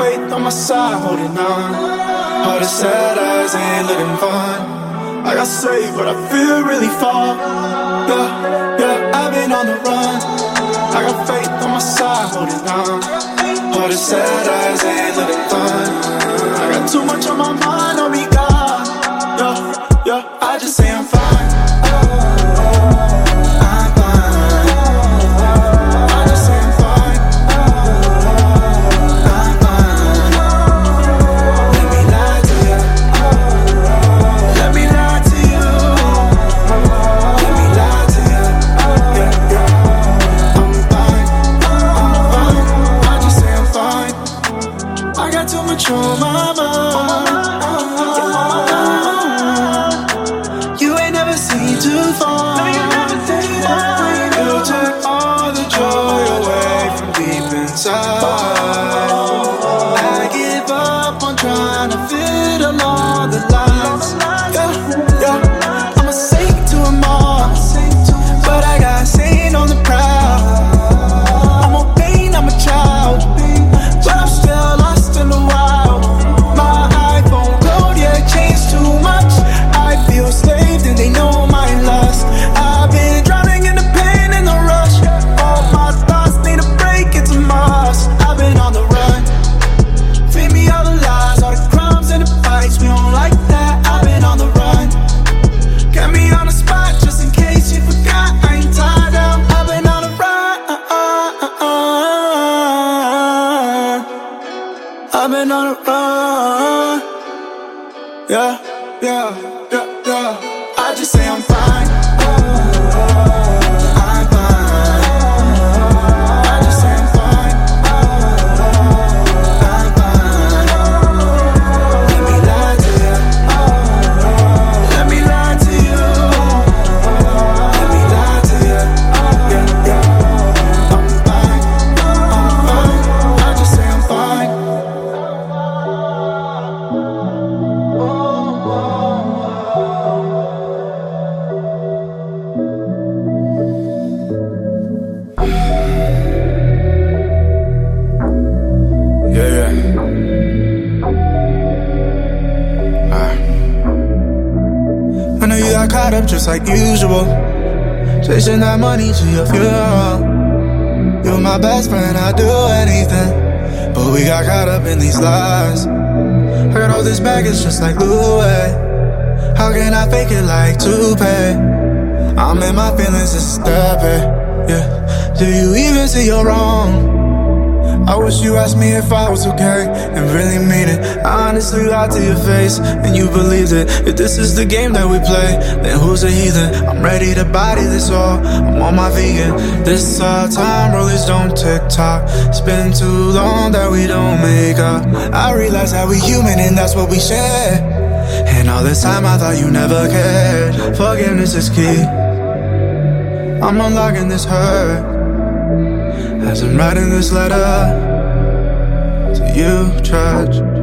faith on my side, holding on. All the sad eyes ain't looking fun. I got saved, but I feel really far. Yeah, I've been on the run. I got faith on my side, holding on. All the sad eyes ain't looking fun. I got too much on my mind, on me, God. Yeah, I just say I'm fine. You ain't never seen too far. You took all the joy away from deep inside. I give up on trying to fit all the lines. Yeah, I'm a saint to them all, but I got Satan on the prowl. I'm a pain, I'm a child, but I'm still lost in the wild. My iPhone code, yeah, changed too much. I feel slaved and they know my lust. I've been drowning in the pain and the rush. All my thoughts need a break, it's a must. I've been on the run. Feed me all the lies, all the crumbs and the fights. We don't like that, I've been on the run. Got me on the spot just in case you forgot. I ain't tied down, I've been on the run. I've been on the run. Yeah. I just say I'm fine. I'm fine. I just say I'm fine. I'm fine. Let me lie to you. Let me lie to you. Let me lie to you. Yeah. I'm fine. I just say I'm fine. I know you got caught up just like usual, chasing that money to your funeral. You're my best friend, I'd do anything, but we got caught up in these lies. I got all this baggage just like Louis. How can I fake it like toupee? I'm in my feelings, it's therapy. Yeah, do you even see you're wrong? I wish you asked me if I was okay and really mean it. I honestly lied to your face and you believed it. If this is the game that we play, then who's a heathen? I'm ready to body this all, I'm on my vegan. This our time, rollers don't tick tock. It's been too long that we don't make up. I realize that we human and that's what we share. And all this time I thought you never cared. Forgiveness is key, I'm unlocking this hurt as I'm writing this letter to you, Judge.